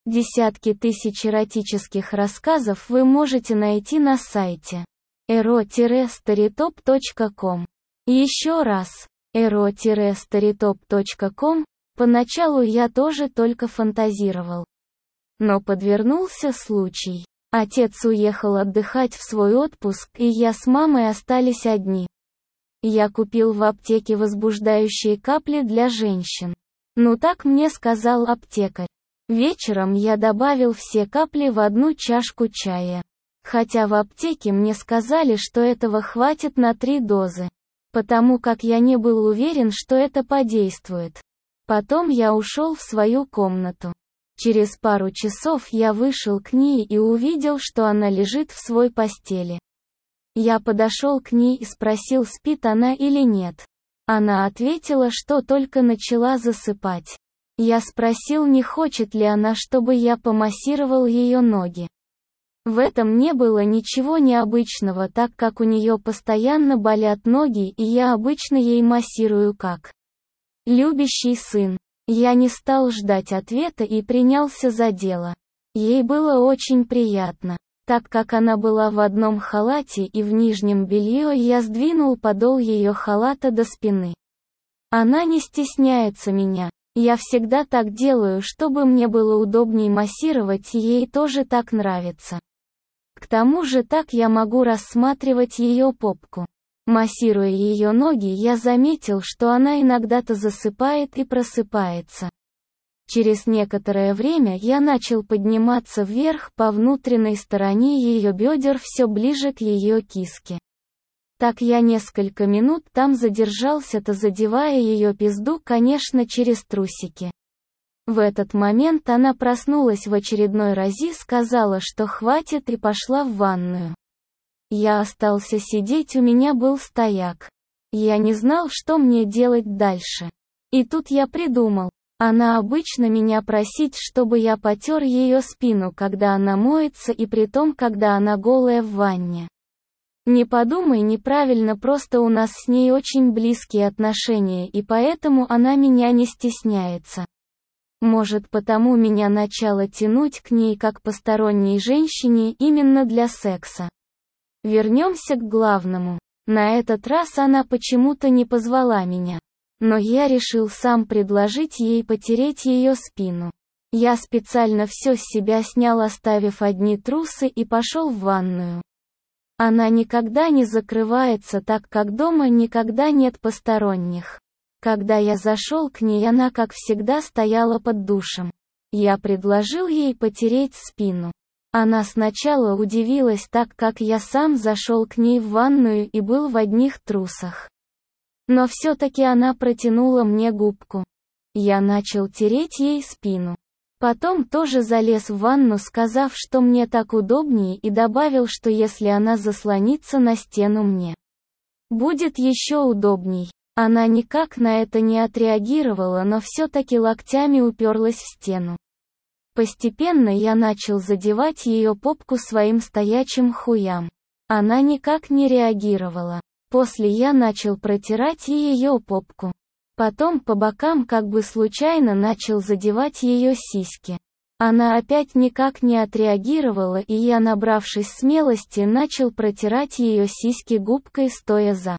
Десятки тысяч эротических рассказов вы можете найти на сайте ero-storytop.com. Еще раз, ero-storytop.com. Поначалу я тоже только фантазировал. Но подвернулся случай. Отец уехал отдыхать в свой отпуск, и я с мамой остались одни. Я купил в аптеке возбуждающие капли для женщин. Ну так мне сказал аптекарь. Вечером я добавил все капли в одну чашку чая. Хотя в аптеке мне сказали, что этого хватит на 3 дозы. Потому как я не был уверен, что это подействует. Потом я ушел в свою комнату. Через пару часов я вышел к ней и увидел, что она лежит в своей постели. Я подошел к ней и спросил, спит она или нет. Она ответила, что только начала засыпать. Я спросил, не хочет ли она, чтобы я помассировал ее ноги. В этом не было ничего необычного, так как у нее постоянно болят ноги, и я обычно ей массирую как любящий сын. Я не стал ждать ответа и принялся за дело. Ей было очень приятно. Так как она была в одном халате и в нижнем белье, я сдвинул подол ее халата до спины. Она не стесняется меня. Я всегда так делаю, чтобы мне было удобнее массировать, и ей тоже так нравится. К тому же так я могу рассматривать ее попку. Массируя ее ноги, я заметил, что она иногда-то засыпает и просыпается. Через некоторое время я начал подниматься вверх по внутренней стороне ее бедер все ближе к ее киске. Так я несколько минут там задержался-то, задевая ее пизду, конечно, через трусики. В этот момент она проснулась в очередной раз, сказала, что хватит, и пошла в ванную. Я остался сидеть, у меня был стояк. Я не знал, что мне делать дальше. И тут я придумал. Она обычно меня просит, чтобы я потер ее спину, когда она моется, и притом, когда она голая в ванне. Не подумай неправильно, просто у нас с ней очень близкие отношения, и поэтому она меня не стесняется. Может, потому меня начало тянуть к ней как посторонней женщине именно для секса. Вернемся к главному. На этот раз она почему-то не позвала меня. Но я решил сам предложить ей потереть ее спину. Я специально все с себя снял, оставив одни трусы, и пошел в ванную. Она никогда не закрывается, так как дома никогда нет посторонних. Когда я зашел к ней, она, как всегда, стояла под душем. Я предложил ей потереть спину. Она сначала удивилась, так как я сам зашел к ней в ванную и был в одних трусах. Но все-таки она протянула мне губку. Я начал тереть ей спину. Потом тоже залез в ванну, сказав, что мне так удобнее, и добавил, что если она заслонится на стену, мне будет еще удобней. Она никак на это не отреагировала, но все-таки локтями уперлась в стену. Постепенно я начал задевать ее попку своим стоячим хуям. Она никак не реагировала. После я начал протирать ее попку. Потом по бокам, как бы случайно, начал задевать ее сиськи. Она опять никак не отреагировала, и я, набравшись смелости, начал протирать ее сиськи губкой, стоя за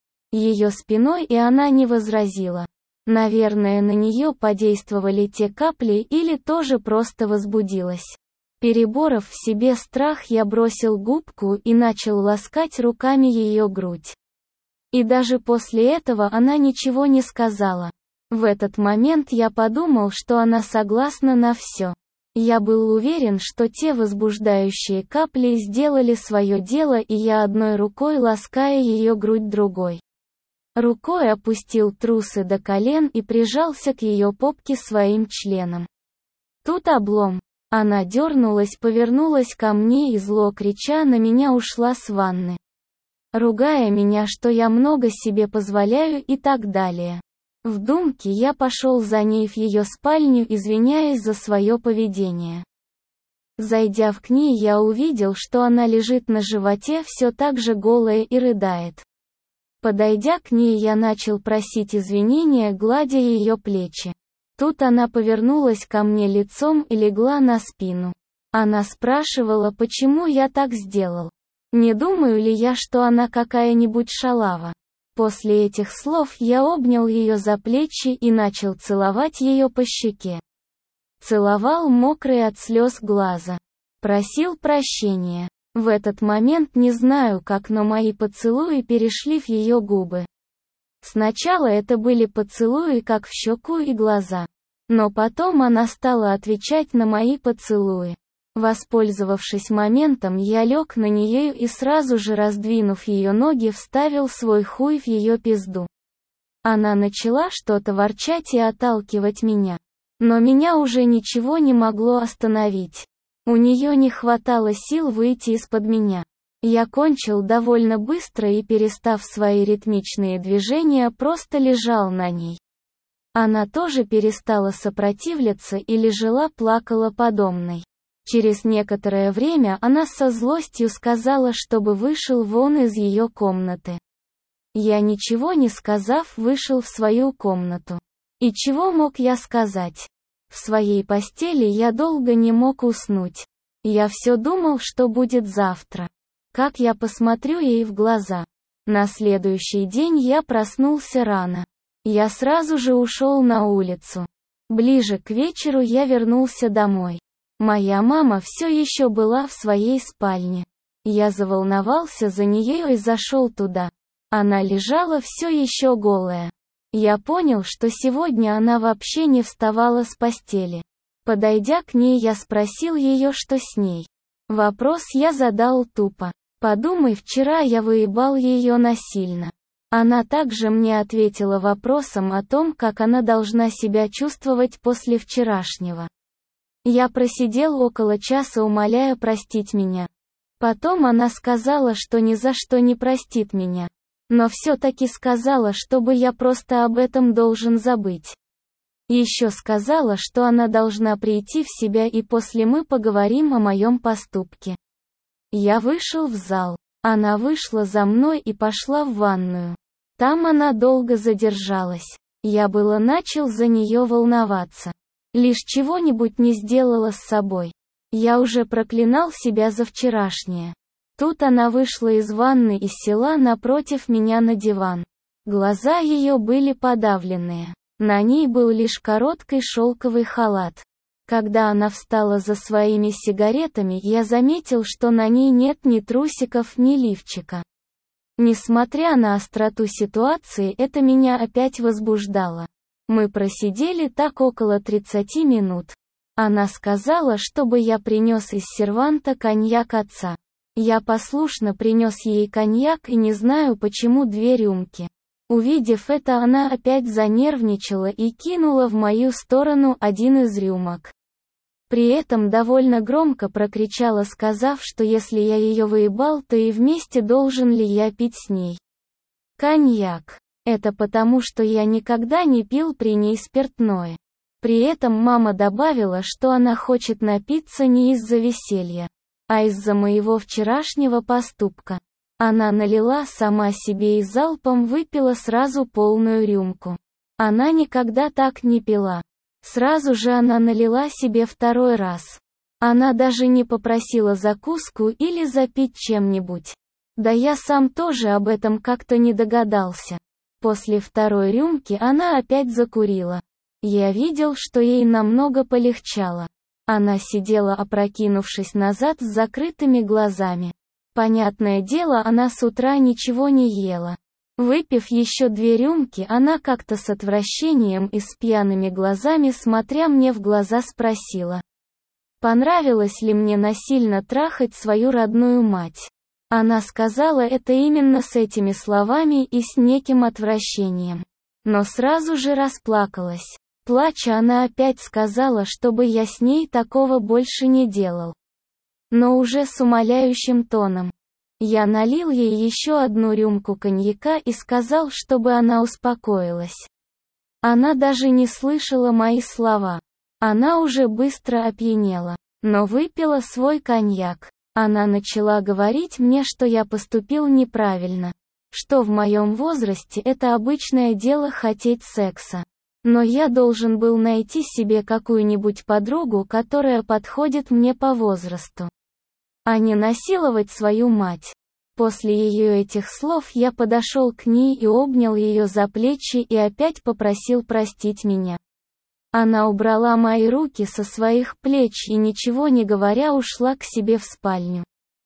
ее спиной, и она не возразила. Наверное, на нее подействовали те капли, или тоже просто возбудилась. Переборов в себе страх, я бросил губку и начал ласкать руками ее грудь. И даже после этого она ничего не сказала. В этот момент я подумал, что она согласна на все. Я был уверен, что те возбуждающие капли сделали свое дело, и я одной рукой, лаская ее грудь, другой рукой опустил трусы до колен и прижался к ее попке своим членом. Тут облом. Она дернулась, повернулась ко мне и, зло крича на меня, ушла с ванны, ругая меня, что я много себе позволяю и так далее. В думке я пошел за ней в ее спальню, извиняясь за свое поведение. Зайдя к ней, я увидел, что она лежит на животе, все так же голая, и рыдает. Подойдя к ней, я начал просить извинения, гладя ее плечи. Тут она повернулась ко мне лицом и легла на спину. Она спрашивала, почему я так сделал. Не думаю ли я, что она какая-нибудь шалава. После этих слов я обнял ее за плечи и начал целовать ее по щеке. Целовал мокрые от слез глаза. Просил прощения. В этот момент не знаю как, но мои поцелуи перешли в ее губы. Сначала это были поцелуи как в щеку и глаза. Но потом она стала отвечать на мои поцелуи. Воспользовавшись моментом, я лег на нее и сразу же, раздвинув ее ноги, вставил свой хуй в ее пизду. Она начала что-то ворчать и отталкивать меня. Но меня уже ничего не могло остановить. У нее не хватало сил выйти из-под меня. Я кончил довольно быстро и, перестав свои ритмичные движения, просто лежал на ней. Она тоже перестала сопротивляться и лежала, плакала подобной. Через некоторое время она со злостью сказала, чтобы вышел вон из ее комнаты. Я, ничего не сказав, вышел в свою комнату. И чего мог я сказать? В своей постели я долго не мог уснуть. Я все думал, что будет завтра. Как я посмотрю ей в глаза. На следующий день я проснулся рано. Я сразу же ушел на улицу. Ближе к вечеру я вернулся домой. Моя мама все еще была в своей спальне. Я заволновался за нее и зашел туда. Она лежала все еще голая. Я понял, что сегодня она вообще не вставала с постели. Подойдя к ней, я спросил ее, что с ней. Вопрос я задал тупо. Подумай, вчера я выебал ее насильно. Она также мне ответила вопросом о том, как она должна себя чувствовать после вчерашнего. Я просидел около часа, умоляя простить меня. Потом она сказала, что ни за что не простит меня. Но все-таки сказала, чтобы я просто об этом должен забыть. Еще сказала, что она должна прийти в себя и после мы поговорим о моем поступке. Я вышел в зал. Она вышла за мной и пошла в ванную. Там она долго задержалась. Я было начал за нее волноваться. Лишь чего-нибудь не сделала с собой. Я уже проклинал себя за вчерашнее. Тут она вышла из ванны и села напротив меня на диван. Глаза ее были подавленные. На ней был лишь короткий шелковый халат. Когда она встала за своими сигаретами, я заметил, что на ней нет ни трусиков, ни лифчика. Несмотря на остроту ситуации, это меня опять возбуждало. Мы просидели так около 30 минут. Она сказала, чтобы я принес из серванта коньяк отца. Я послушно принес ей коньяк и не знаю почему 2 рюмки. Увидев это, она опять занервничала и кинула в мою сторону 1 из рюмок. При этом довольно громко прокричала, сказав, что если я ее выебал, то и вместе должен ли я пить с ней коньяк. Это потому, что я никогда не пил при ней спиртное. При этом мама добавила, что она хочет напиться не из-за веселья, а из-за моего вчерашнего поступка. Она налила сама себе и залпом выпила сразу полную рюмку. Она никогда так не пила. Сразу же она налила себе 2 раз. Она даже не попросила закуску или запить чем-нибудь. Да я сам тоже об этом как-то не догадался. После 2 рюмки она опять закурила. Я видел, что ей намного полегчало. Она сидела, опрокинувшись назад с закрытыми глазами. Понятное дело, она с утра ничего не ела. Выпив еще 2 рюмки, она как-то с отвращением и с пьяными глазами, смотря мне в глаза, спросила: понравилось ли мне насильно трахать свою родную мать. Она сказала это именно с этими словами и с неким отвращением. Но сразу же расплакалась. Плача, она опять сказала, чтобы я с ней такого больше не делал. Но уже с умоляющим тоном. Я налил ей еще 1 рюмку коньяка и сказал, чтобы она успокоилась. Она даже не слышала мои слова. Она уже быстро опьянела, но выпила свой коньяк. Она начала говорить мне, что я поступил неправильно, что в моем возрасте это обычное дело хотеть секса. Но я должен был найти себе какую-нибудь подругу, которая подходит мне по возрасту, а не насиловать свою мать. После ее этих слов я подошел к ней и обнял ее за плечи и опять попросил простить меня. Она убрала мои руки со своих плеч и, ничего не говоря, ушла к себе в спальню.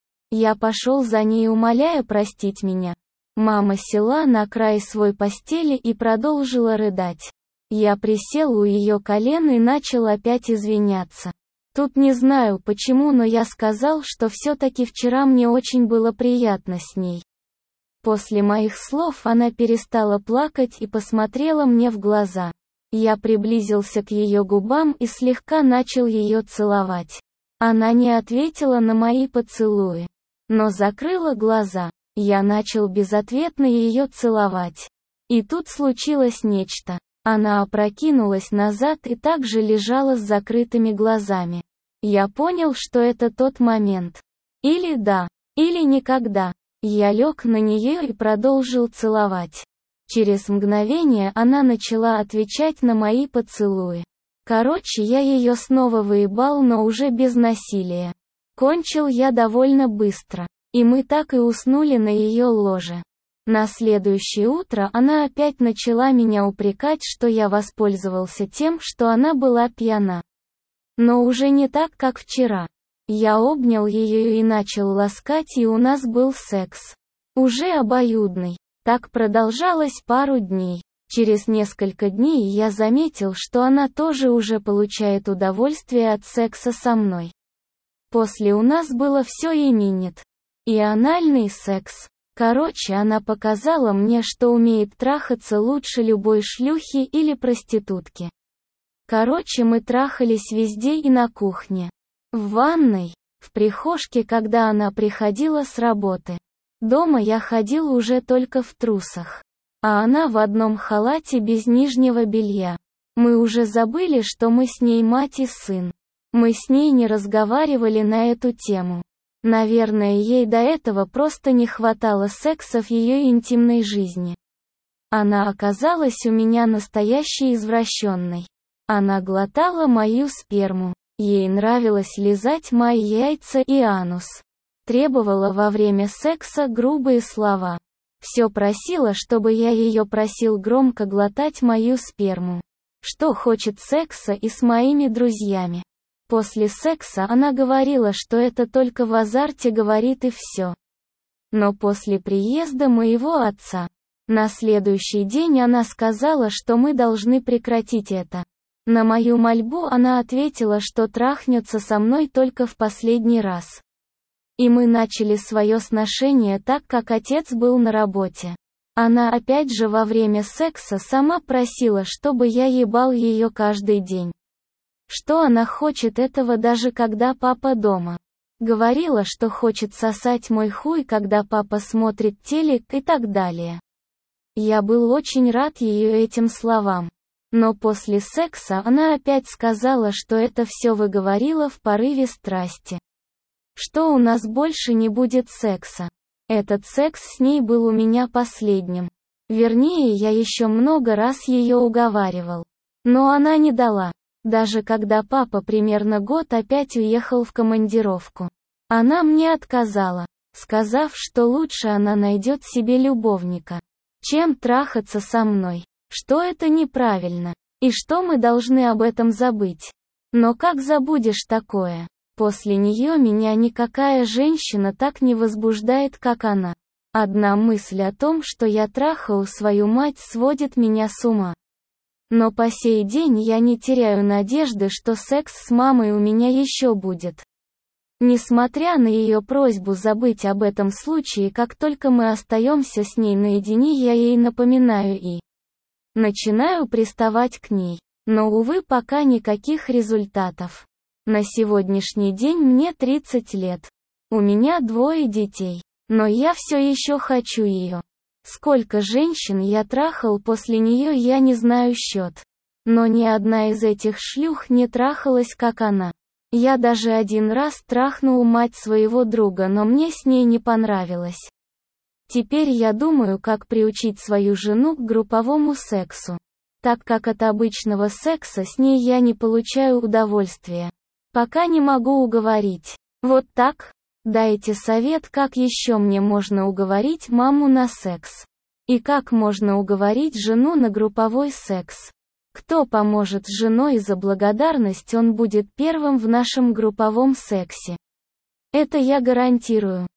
Я пошел за ней, умоляя простить меня. Мама села на край своей постели и продолжила рыдать. Я присел у ее колен и начал опять извиняться. Тут не знаю почему, но я сказал, что все-таки вчера мне очень было приятно с ней. После моих слов она перестала плакать и посмотрела мне в глаза. Я приблизился к ее губам и слегка начал ее целовать. Она не ответила на мои поцелуи, но закрыла глаза. Я начал безответно ее целовать. И тут случилось нечто. Она опрокинулась назад и также лежала с закрытыми глазами. Я понял, что это тот момент. Или да, или никогда. Я лег на нее и продолжил целовать. Через мгновение она начала отвечать на мои поцелуи. Короче, я ее снова выебал, но уже без насилия. Кончил я довольно быстро. И мы так и уснули на ее ложе. На следующее утро она опять начала меня упрекать, что я воспользовался тем, что она была пьяна. Но уже не так, как вчера. Я обнял ее и начал ласкать, и у нас был секс. Уже обоюдный. Так продолжалось пару дней. Через несколько дней я заметил, что она тоже уже получает удовольствие от секса со мной. После у нас было все и минет. И анальный секс. Короче, она показала мне, что умеет трахаться лучше любой шлюхи или проститутки. Короче, мы трахались везде и на кухне, в ванной, в прихожке, когда она приходила с работы. Дома я ходил уже только в трусах, а она в одном халате без нижнего белья. Мы уже забыли, что мы с ней мать и сын. Мы с ней не разговаривали на эту тему. Наверное, ей до этого просто не хватало секса в ее интимной жизни. Она оказалась у меня настоящей извращенной. Она глотала мою сперму. Ей нравилось лизать мои яйца и анус. Требовала во время секса грубые слова. Все просила, чтобы я ее просил громко глотать мою сперму. Что хочет секса и с моими друзьями. После секса она говорила, что это только в азарте говорит и все. Но после приезда моего отца, на следующий день она сказала, что мы должны прекратить это. На мою мольбу она ответила, что трахнется со мной только в последний раз. И мы начали свое сношение так, как отец был на работе. Она опять же во время секса сама просила, чтобы я ебал ее каждый день. Что она хочет этого даже когда папа дома. Говорила, что хочет сосать мой хуй, когда папа смотрит телек и так далее. Я был очень рад ее этим словам. Но после секса она опять сказала, что это все выговорила в порыве страсти. Что у нас больше не будет секса. Этот секс с ней был у меня последним. Вернее, я еще много раз ее уговаривал. Но она не дала. Даже когда папа примерно год опять уехал в командировку. Она мне отказала, сказав, что лучше она найдет себе любовника, чем трахаться со мной. Что это неправильно. И что мы должны об этом забыть. Но как забудешь такое? После нее меня никакая женщина так не возбуждает, как она. Одна мысль о том, что я трахаю свою мать, сводит меня с ума. Но по сей день я не теряю надежды, что секс с мамой у меня еще будет. Несмотря на ее просьбу забыть об этом случае, как только мы остаемся с ней наедине, я ей напоминаю и начинаю приставать к ней. Но, увы, пока никаких результатов. На сегодняшний день мне 30 лет. У меня 2 детей. Но я все еще хочу ее. Сколько женщин я трахал после нее, я не знаю счет. Но ни одна из этих шлюх не трахалась, как она. Я даже один раз трахнул мать своего друга, но мне с ней не понравилось. Теперь я думаю, как приучить свою жену к групповому сексу. так как от обычного секса с ней я не получаю удовольствия. Пока не могу уговорить. Вот так? Дайте совет, как еще мне можно уговорить маму на секс. И как можно уговорить жену на групповой секс. Кто поможет с женой, и за благодарность он будет первым в нашем групповом сексе. Это я гарантирую.